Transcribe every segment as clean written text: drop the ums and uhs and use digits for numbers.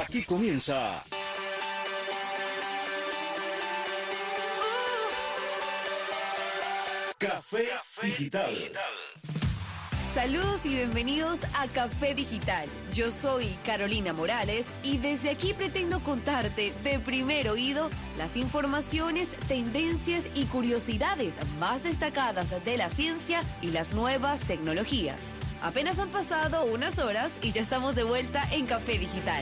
Aquí comienza Café Digital. Saludos y bienvenidos a Café Digital. Yo soy Carolina Morales y desde aquí pretendo contarte de primer oído las informaciones, tendencias y curiosidades más destacadas de la ciencia y las nuevas tecnologías. Apenas han pasado unas horas y ya estamos de vuelta en Café Digital.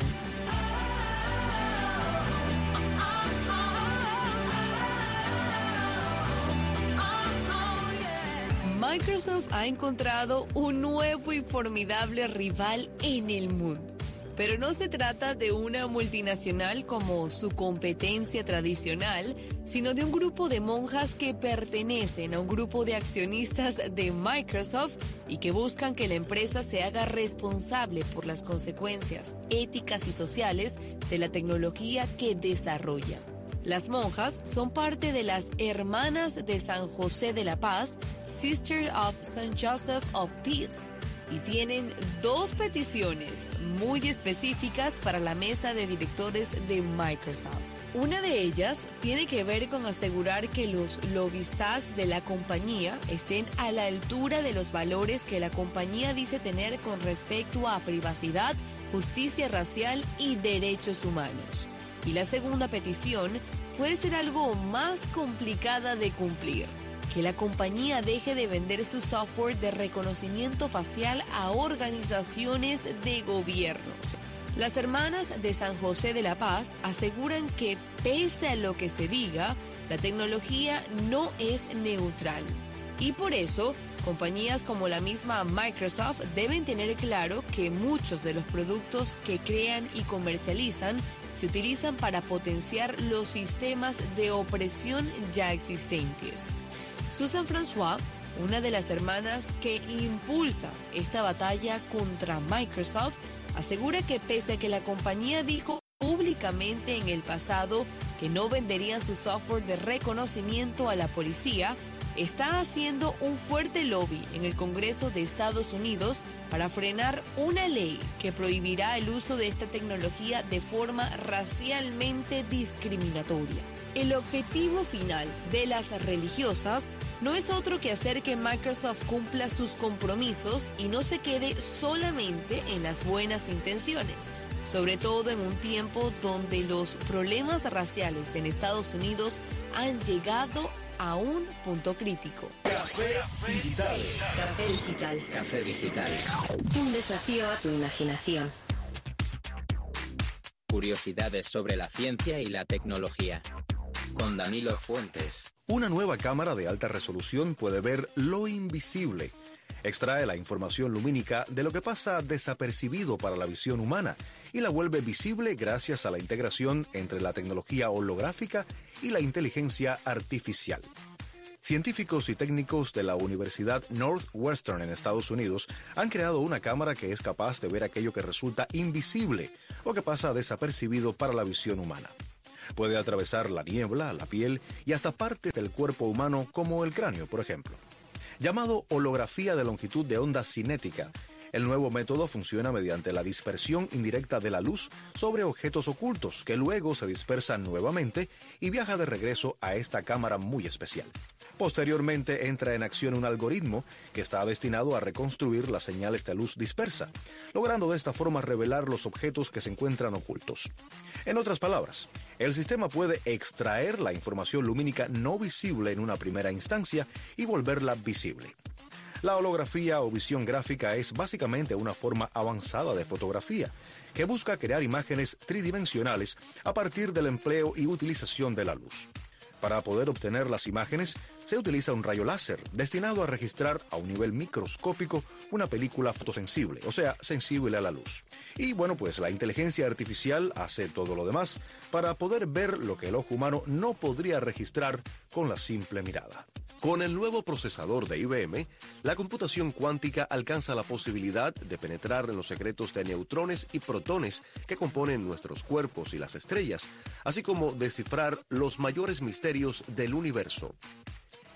Microsoft ha encontrado un nuevo y formidable rival en el mundo. Pero no se trata de una multinacional como su competencia tradicional, sino de un grupo de monjas que pertenecen a un grupo de accionistas de Microsoft y que buscan que la empresa se haga responsable por las consecuencias éticas y sociales de la tecnología que desarrolla. Las monjas son parte de las Hermanas de San José de la Paz, Sisters of St. Joseph of Peace, y tienen dos peticiones muy específicas para la mesa de directores de Microsoft. Una de ellas tiene que ver con asegurar que los lobistas de la compañía estén a la altura de los valores que la compañía dice tener con respecto a privacidad, justicia racial y derechos humanos. Y la segunda petición puede ser algo más complicada de cumplir: que la compañía deje de vender su software de reconocimiento facial a organizaciones de gobiernos. Las Hermanas de San José de la Paz aseguran que, pese a lo que se diga, la tecnología no es neutral. Y por eso, compañías como la misma Microsoft deben tener claro que muchos de los productos que crean y comercializan se utilizan para potenciar los sistemas de opresión ya existentes. Susan François, una de las hermanas que impulsa esta batalla contra Microsoft, asegura que pese a que la compañía dijo públicamente en el pasado que no venderían su software de reconocimiento a la policía, está haciendo un fuerte lobby en el Congreso de Estados Unidos para frenar una ley que prohibirá el uso de esta tecnología de forma racialmente discriminatoria. El objetivo final de las religiosas no es otro que hacer que Microsoft cumpla sus compromisos y no se quede solamente en las buenas intenciones, sobre todo en un tiempo donde los problemas raciales en Estados Unidos han llegado a un punto crítico. Café Digital. Café Digital. Café Digital. Un desafío a tu imaginación. Curiosidades sobre la ciencia y la tecnología. Con Danilo Fuentes. Una nueva cámara de alta resolución puede ver lo invisible. Extrae la información lumínica de lo que pasa desapercibido para la visión humana y la vuelve visible gracias a la integración entre la tecnología holográfica y la inteligencia artificial. Científicos y técnicos de la Universidad Northwestern en Estados Unidos han creado una cámara que es capaz de ver aquello que resulta invisible o que pasa desapercibido para la visión humana. Puede atravesar la niebla, la piel y hasta partes del cuerpo humano como el cráneo, por ejemplo. Llamado holografía de longitud de onda cinética, el nuevo método funciona mediante la dispersión indirecta de la luz sobre objetos ocultos que luego se dispersan nuevamente y viaja de regreso a esta cámara muy especial. Posteriormente entra en acción un algoritmo que está destinado a reconstruir las señales de luz dispersa, logrando de esta forma revelar los objetos que se encuentran ocultos. En otras palabras, el sistema puede extraer la información lumínica no visible en una primera instancia y volverla visible. La holografía o visión gráfica es básicamente una forma avanzada de fotografía que busca crear imágenes tridimensionales a partir del empleo y utilización de la luz. Para poder obtener las imágenes, se utiliza un rayo láser destinado a registrar a un nivel microscópico una película fotosensible, o sea, sensible a la luz. Y bueno, pues la inteligencia artificial hace todo lo demás para poder ver lo que el ojo humano no podría registrar con la simple mirada. Con el nuevo procesador de IBM, la computación cuántica alcanza la posibilidad de penetrar en los secretos de neutrones y protones que componen nuestros cuerpos y las estrellas, así como descifrar los mayores misterios del universo.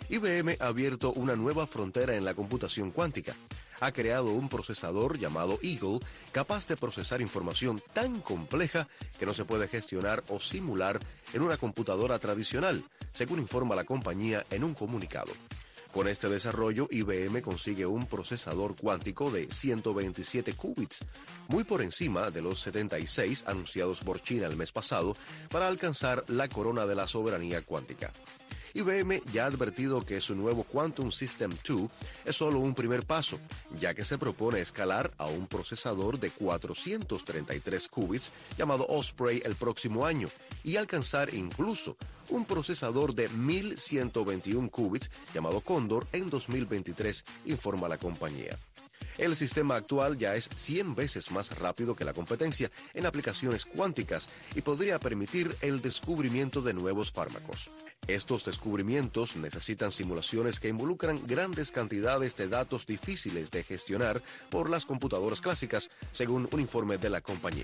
IBM ha abierto una nueva frontera en la computación cuántica. Ha creado un procesador llamado Eagle capaz de procesar información tan compleja que no se puede gestionar o simular en una computadora tradicional, según informa la compañía en un comunicado. Con este desarrollo, IBM consigue un procesador cuántico de 127 qubits, muy por encima de los 76 anunciados por China el mes pasado, para alcanzar la corona de la soberanía cuántica. IBM ya ha advertido que su nuevo Quantum System 2 es solo un primer paso, ya que se propone escalar a un procesador de 433 qubits llamado Osprey el próximo año y alcanzar incluso un procesador de 1121 qubits llamado Cóndor en 2023, informa la compañía. El sistema actual ya es 100 veces más rápido que la competencia en aplicaciones cuánticas y podría permitir el descubrimiento de nuevos fármacos. Estos descubrimientos necesitan simulaciones que involucran grandes cantidades de datos difíciles de gestionar por las computadoras clásicas, según un informe de la compañía.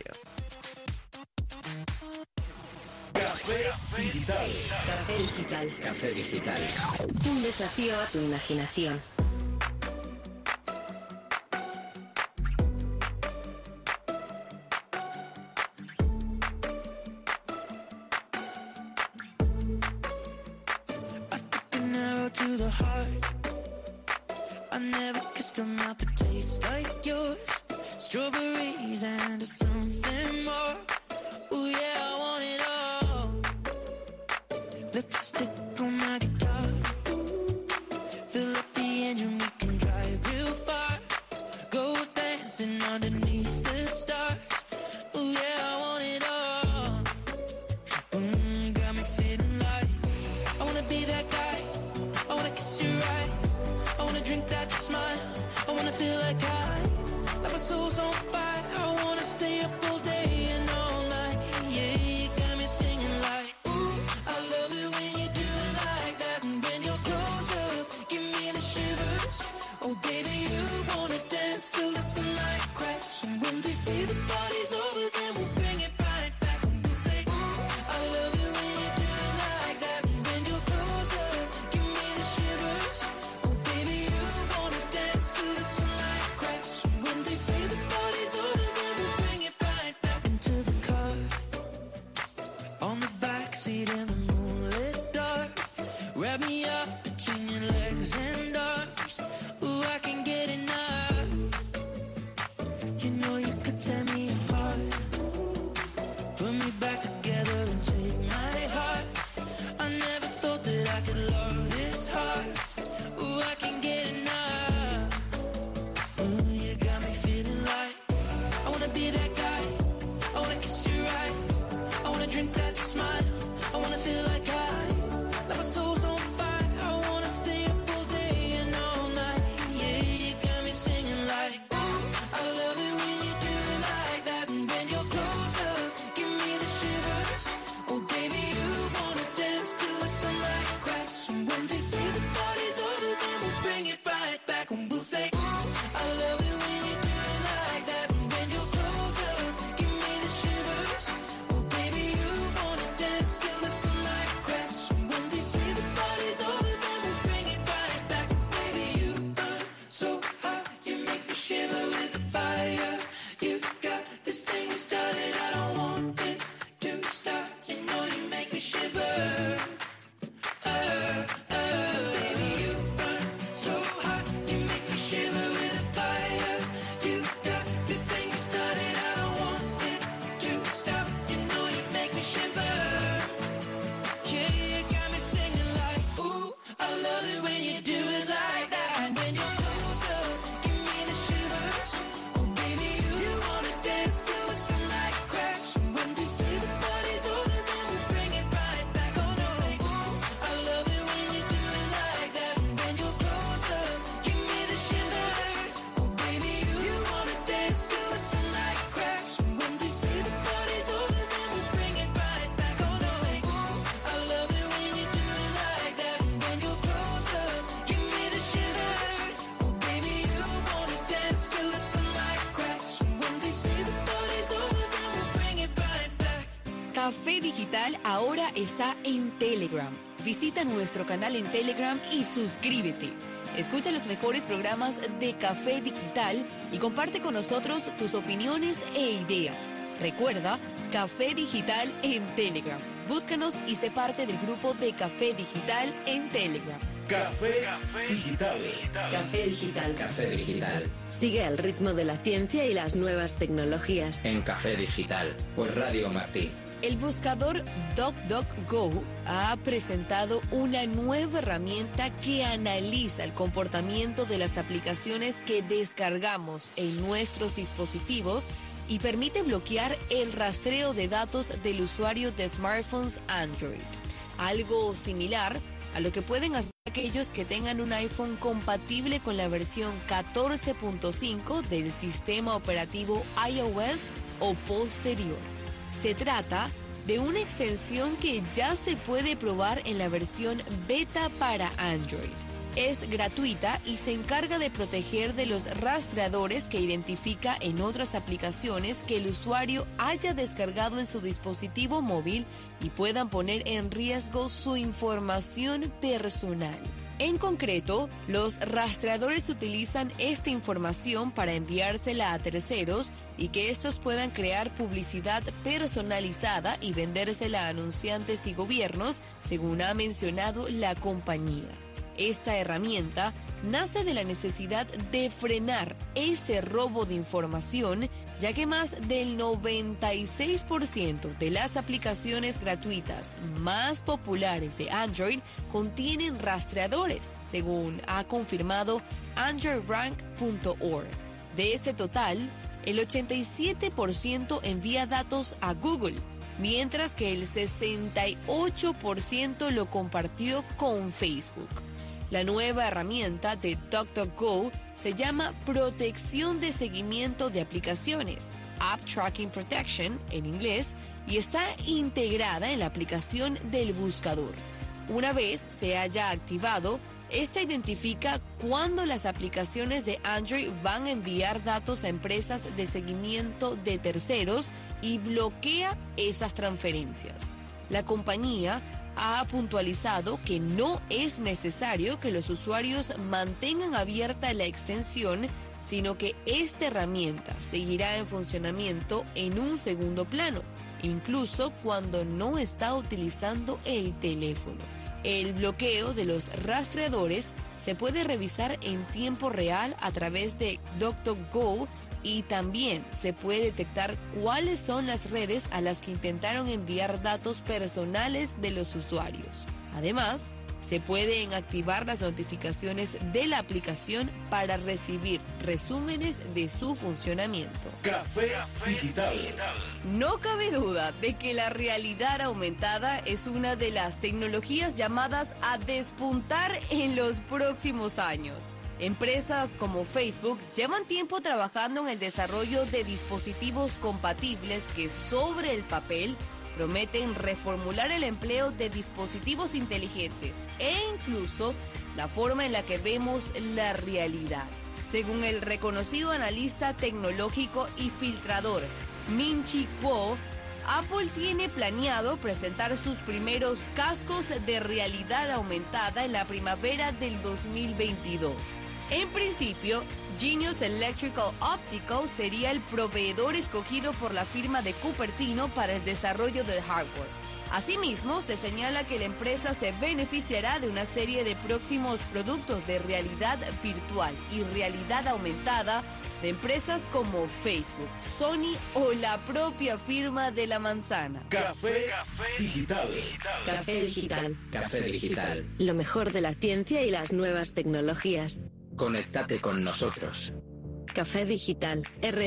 Café Digital. Café digital. Café digital. Un desafío a tu imaginación. To the heart, I never kissed a mouth that tastes like yours. Strawberries and something more. Ooh yeah, I want it all. Lipstick on my guitar. Fill up the engine, we can drive real far. Go dancing underneath the stars. Ooh yeah, I want it all. Got me feeling like I wanna be that guy. I wanna kiss your eyes, I wanna drink that smile, I wanna feel like my soul's on fire, I wanna stay up all day and all night, yeah, you got me singing like, ooh, I love it when you do it like that, and when you're close up, give me the shivers, oh baby, you wanna dance till the sunlight cracks, and when they say the party's over, then we'll bring it right back, and we'll say, ooh, I love it when you do it like that, and when you're close up, give me the shivers, oh baby, you wanna dance till the sunlight cracks, and when they say the party's over, then we'll bring it right back into the car, on the backseat in the moonlit dark, wrap me up between your legs and arms, ooh, I can get enough, you know you could tear me apart, put me back together and take my heart, I never thought that I could love this hard, ooh, I can get enough, ooh, you got me feeling like I wanna be that guy, I wanna kiss your eyes, I wanna drink that smile, I wanna feel like my soul's on fire, I wanna stay up all day and all night, yeah, you got me singing like, ooh, I love it when you do it like that, and when you're close up, give me the shivers, oh baby, you wanna dance till the sunlight cracks, and when they say the party's over, then we'll bring it right back, and we'll say, ooh, I love it when you do it like that, and when you're close up, give me the shivers, oh baby, you wanna dance till the sunlight cracks, and when they say the party's over, then we'll bring it right back, baby, you burn so hot, you make me shiver with the fire, you got this thing you started, I don't want it to stop, you know you make me shiver, baby, you burn so hot, you make me shiver with the fire, you got this thing you started, I don't want it to stop, you know you make me shiver, yeah, you got me singing like, ooh, I love it when you do it like that, and when you're close up, give me the shivers, oh baby, you wanna dance till the sunlight cracks, and when they say the party's over, then we'll bring it right back, oh no, say, ooh, I love it when you do it like that, and when you're close up, give me the shivers, oh baby, you wanna dance till the sunlight cracks, and when they say the party's over, then we'll bring it right back, oh no, say, ooh, I love it when you do it like that, and when you're close up, give me the shivers, oh baby, you wanna dance till the sunlight cracks, and when they say the party's over, then we'll bring it right back. Café Digital ahora está en Telegram. visita nuestro canal en Telegram y suscríbete. Escucha los mejores programas de Café Digital y comparte con nosotros tus opiniones e ideas. Recuerda, Café Digital en Telegram. Búscanos y sé parte del grupo de Café Digital en Telegram. Café Digital. Café Digital. Café Digital. Sigue al ritmo de la ciencia y las nuevas tecnologías. En Café Digital, por Radio Martí. El buscador DuckDuckGo ha presentado una nueva herramienta que analiza el comportamiento de las aplicaciones que descargamos en nuestros dispositivos y permite bloquear el rastreo de datos del usuario de smartphones Android. Algo similar a lo que pueden hacer aquellos que tengan un iPhone compatible con la versión 14.5 del sistema operativo iOS o posterior. Se trata de una extensión que ya se puede probar en la versión beta para Android. Es gratuita y se encarga de proteger de los rastreadores que identifica en otras aplicaciones que el usuario haya descargado en su dispositivo móvil y puedan poner en riesgo su información personal. En concreto, los rastreadores utilizan esta información para enviársela a terceros y que estos puedan crear publicidad personalizada y vendérsela a anunciantes y gobiernos, según ha mencionado la compañía. Esta herramienta nace de la necesidad de frenar ese robo de información, ya que más del 96% de las aplicaciones gratuitas más populares de Android contienen rastreadores, según ha confirmado AndroidRank.org. De ese total, el 87% envía datos a Google, mientras que el 68% lo compartió con Facebook. La nueva herramienta de DuckDuckGo se llama Protección de Seguimiento de Aplicaciones, App Tracking Protection en inglés, y está integrada en la aplicación del buscador. Una vez se haya activado, esta identifica cuándo las aplicaciones de Android van a enviar datos a empresas de seguimiento de terceros y bloquea esas transferencias. La compañía ha puntualizado que no es necesario que los usuarios mantengan abierta la extensión, sino que esta herramienta seguirá en funcionamiento en un segundo plano, incluso cuando no está utilizando el teléfono. El bloqueo de los rastreadores se puede revisar en tiempo real a través de DuckDuckGo y también se puede detectar cuáles son las redes a las que intentaron enviar datos personales de los usuarios. Además, se pueden activar las notificaciones de la aplicación para recibir resúmenes de su funcionamiento. Café Digital. No cabe duda de que la realidad aumentada es una de las tecnologías llamadas a despuntar en los próximos años. Empresas como Facebook llevan tiempo trabajando en el desarrollo de dispositivos compatibles que sobre el papel prometen reformular el empleo de dispositivos inteligentes e incluso la forma en la que vemos la realidad. Según el reconocido analista tecnológico y filtrador Min-Chi Kuo, Apple tiene planeado presentar sus primeros cascos de realidad aumentada en la primavera del 2022. En principio, Genius Electrical Optical sería el proveedor escogido por la firma de Cupertino para el desarrollo del hardware. Asimismo, se señala que la empresa se beneficiará de una serie de próximos productos de realidad virtual y realidad aumentada de empresas como Facebook, Sony o la propia firma de la manzana. Café Digital. Café Digital. Café Digital. Lo mejor de la ciencia y las nuevas tecnologías. Conéctate con nosotros. Café Digital.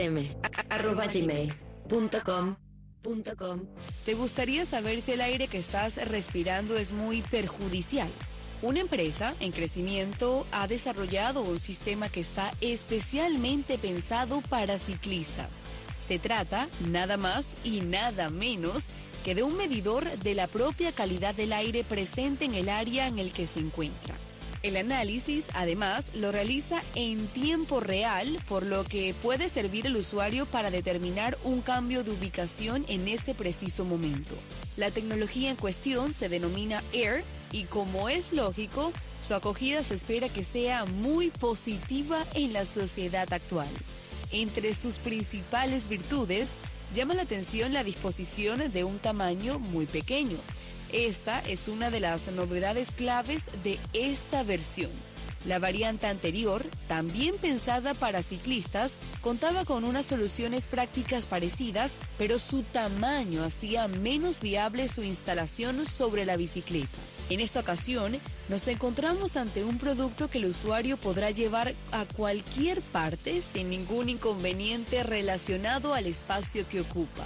rm@gmail.com. ¿Te gustaría saber si el aire que estás respirando es muy perjudicial? Una empresa en crecimiento ha desarrollado un sistema que está especialmente pensado para ciclistas. Se trata nada más y nada menos que de un medidor de la propia calidad del aire presente en el área en el que se encuentra. El análisis, además, lo realiza en tiempo real, por lo que puede servir al usuario para determinar un cambio de ubicación en ese preciso momento. La tecnología en cuestión se denomina AIR y, como es lógico, su acogida se espera que sea muy positiva en la sociedad actual. Entre sus principales virtudes, llama la atención la disposición de un tamaño muy pequeño. Esta es una de las novedades claves de esta versión. La variante anterior, también pensada para ciclistas, contaba con unas soluciones prácticas parecidas, pero su tamaño hacía menos viable su instalación sobre la bicicleta. En esta ocasión, nos encontramos ante un producto que el usuario podrá llevar a cualquier parte sin ningún inconveniente relacionado al espacio que ocupa.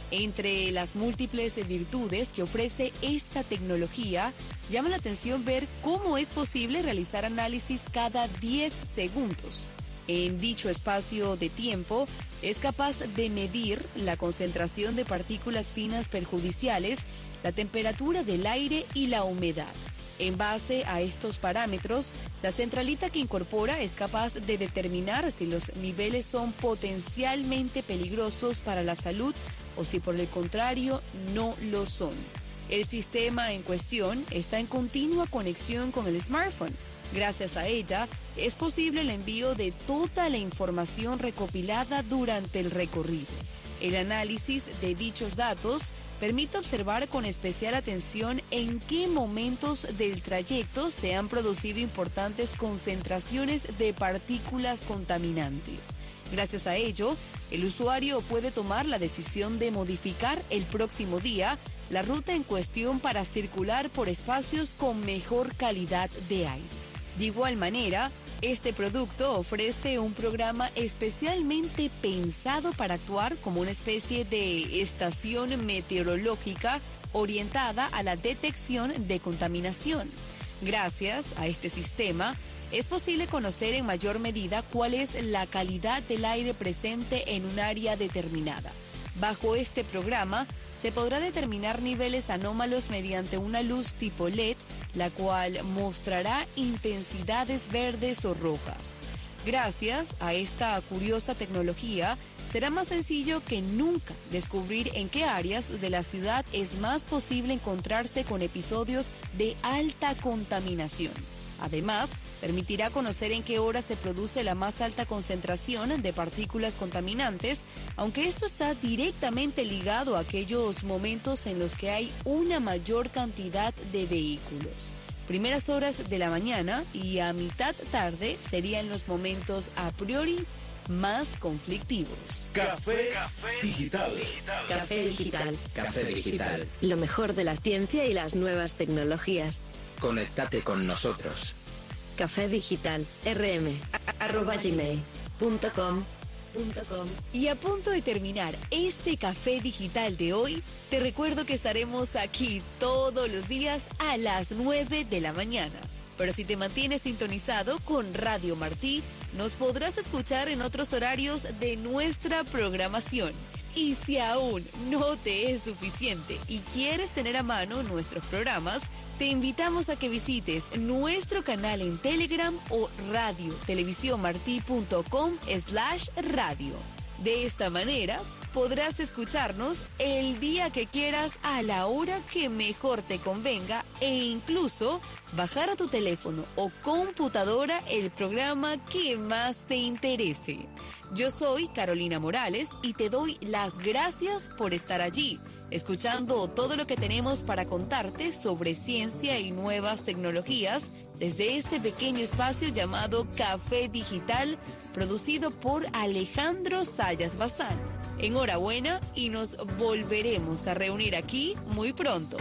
Entre las múltiples virtudes que ofrece esta tecnología, llama la atención ver cómo es posible realizar análisis cada 10 segundos. En dicho espacio de tiempo, es capaz de medir la concentración de partículas finas perjudiciales, la temperatura del aire y la humedad. En base a estos parámetros, la centralita que incorpora es capaz de determinar si los niveles son potencialmente peligrosos para la salud o si por el contrario no lo son. El sistema en cuestión está en continua conexión con el smartphone. Gracias a ella, es posible el envío de toda la información recopilada durante el recorrido. El análisis de dichos datos permite observar con especial atención en qué momentos del trayecto se han producido importantes concentraciones de partículas contaminantes. Gracias a ello, el usuario puede tomar la decisión de modificar el próximo día la ruta en cuestión para circular por espacios con mejor calidad de aire. De igual manera, este producto ofrece un programa especialmente pensado para actuar como una especie de estación meteorológica orientada a la detección de contaminación. Gracias a este sistema, es posible conocer en mayor medida cuál es la calidad del aire presente en un área determinada. Bajo este programa, se podrá determinar niveles anómalos mediante una luz tipo LED, la cual mostrará intensidades verdes o rojas. Gracias a esta curiosa tecnología, será más sencillo que nunca descubrir en qué áreas de la ciudad es más posible encontrarse con episodios de alta contaminación. Además, permitirá conocer en qué hora se produce la más alta concentración de partículas contaminantes, aunque esto está directamente ligado a aquellos momentos en los que hay una mayor cantidad de vehículos. Primeras horas de la mañana y a mitad tarde serían los momentos a priori más conflictivos. Café Digital. Café Digital. Café Digital. Lo mejor de la ciencia y las nuevas tecnologías. Conéctate con nosotros. Café Digital. rm@gmail.com. Y a punto de terminar este café digital de hoy, te recuerdo que estaremos aquí todos los días a las 9 de la mañana. Pero si te mantienes sintonizado con Radio Martí, nos podrás escuchar en otros horarios de nuestra programación. Y si aún no te es suficiente y quieres tener a mano nuestros programas, te invitamos a que visites nuestro canal en Telegram o radiotelevisiónmarti.com/radio. De esta manera, podrás escucharnos el día que quieras a la hora que mejor te convenga e incluso bajar a tu teléfono o computadora el programa que más te interese. Yo soy Carolina Morales y te doy las gracias por estar allí, escuchando todo lo que tenemos para contarte sobre ciencia y nuevas tecnologías desde este pequeño espacio llamado Café Digital, producido por Alejandro Sayas Bazán. Enhorabuena y nos volveremos a reunir aquí muy pronto.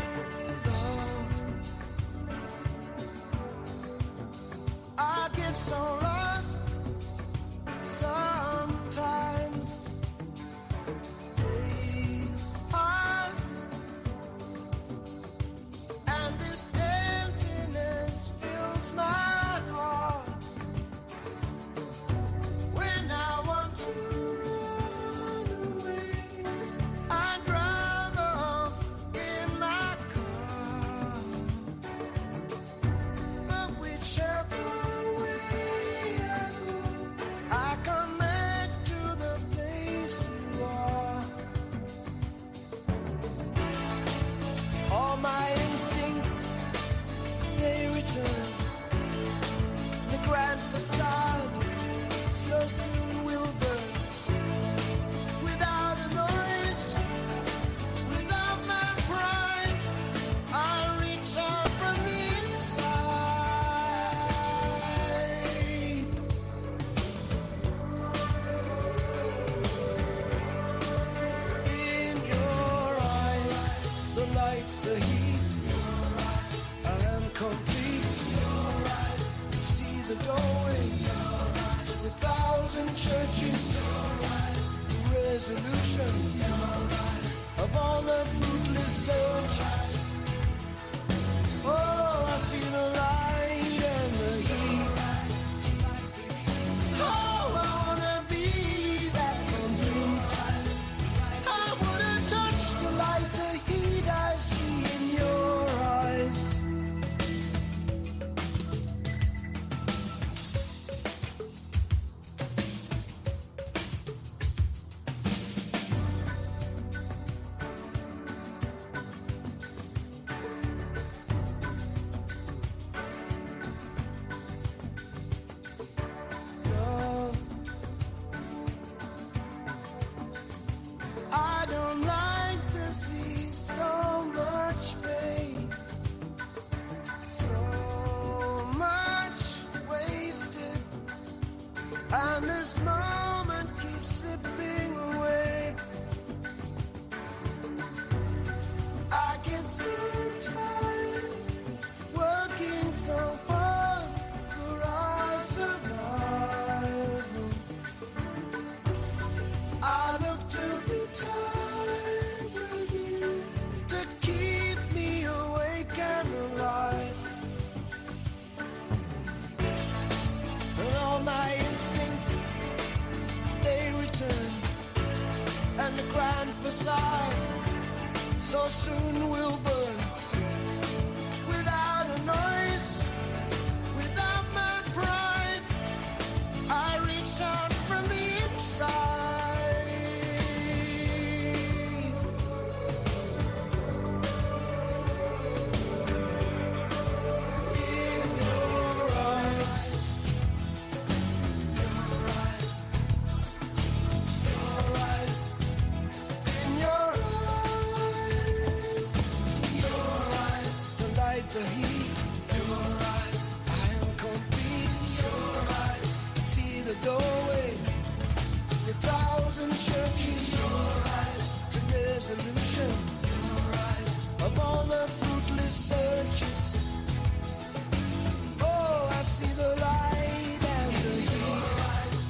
I get so lost sometimes. Days pass and this emptiness fills my heart. When I want to run away, I drive off in my car. and this moment keeps slipping away. I get so tired working so hard for our survival. I look to the time with you to keep me awake and alive. And all my instincts, they return, and the grand facade so soon will burn. Without a noise, without my pride, I reach out from the inside. In your eyes, your eyes, your eyes, in your eyes, your eyes, the light, the heat, your eyes, I am complete, your eyes, to see the doorway, the thousand churches, your eyes, to resolution, your eyes, of all the fruitless searches. Oh, I see the light and the heat.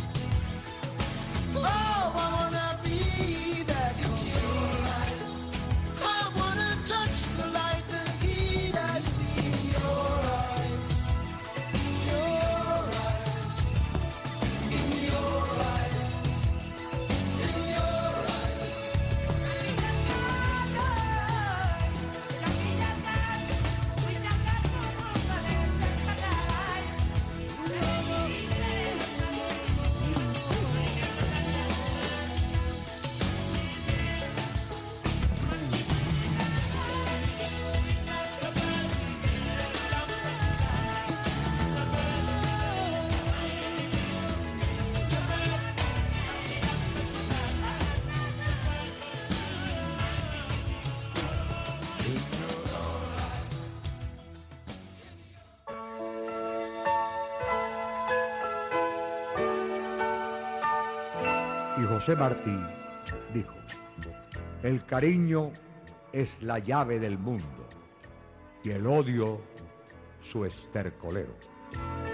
Oh, I wanna be that complete. I wanna touch the light, the heat. I see in your eyes, in your eyes, in your eyes, in your eyes. Y José Martí dijo, el cariño es la llave del mundo y el odio su estercolero.